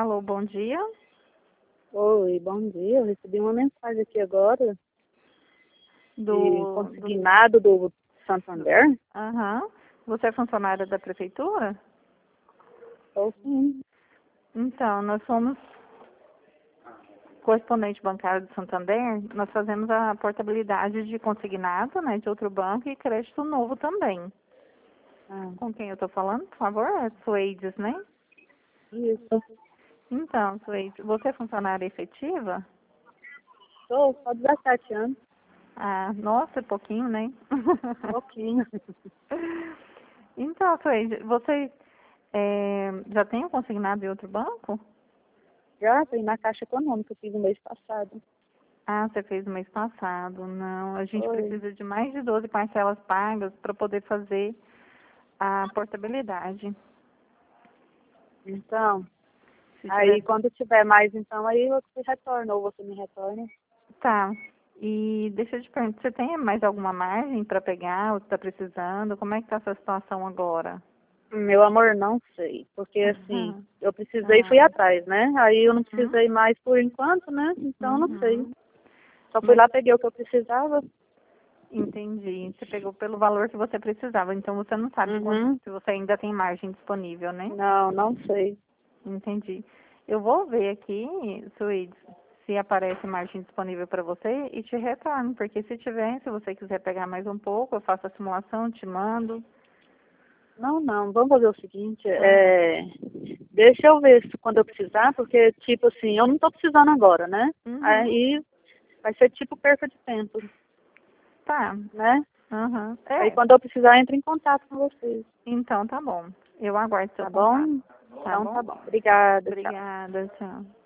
Alô, bom dia. Oi, bom dia. Eu recebi uma mensagem aqui agora de Do... consignado do Santander. Aham. Você é funcionária da prefeitura? Ou sim. Então, nós somos correspondente bancário do Santander. Nós fazemos a portabilidade de consignado, né, de outro banco e crédito novo também. Ah, Com quem eu estou falando, por favor? É Sueides, né? isso. Então, Sueides, você é funcionária efetiva? Estou só 17 anos. Ah, nossa, é pouquinho, né? Um pouquinho. Então, Sueides, você já tem um consignado em outro banco? Já fui na Caixa Econômica, fiz no mês passado. Ah, você fez no mês passado. Não, a gente Oi. precisa de mais de 12 parcelas pagas para poder fazer a portabilidade. Então, Se aí tiver... quando tiver mais, então, aí eu te retorno, ou você me retorna. Tá. E deixa eu te perguntar, você tem mais alguma margem para pegar, ou está precisando? Como é que está essa situação agora? Meu amor, não sei. Porque assim, Aham. eu precisei e fui Ah. atrás, né? Aí eu não Uhum. precisei mais por enquanto, né? Então, não sei. Uhum. Só fui Mas lá, peguei o que eu precisava. entendi. Você pegou pelo valor que você precisava, então você não sabe quanto, Uhum. se você ainda tem margem disponível, né? Não, não sei. Entendi. Eu vou ver aqui, Suídes, se aparece margem disponível para você e te retorno, porque se tiver, se você quiser pegar mais um pouco, eu faço a simulação, te mando. Não, não. Vamos fazer o seguinte, Ah, deixa eu ver se quando eu precisar, porque, tipo assim, eu não tô precisando agora, né? uhum. Aí vai ser tipo perca de tempo, Tá. né? Uhum. Aí É. quando eu precisar, eu entro em contato com vocês, Então tá bom. Eu aguardo seu tá contato. bom? Tá Então bom? tá bom. Obrigada, tchau. Obrigada, tchau.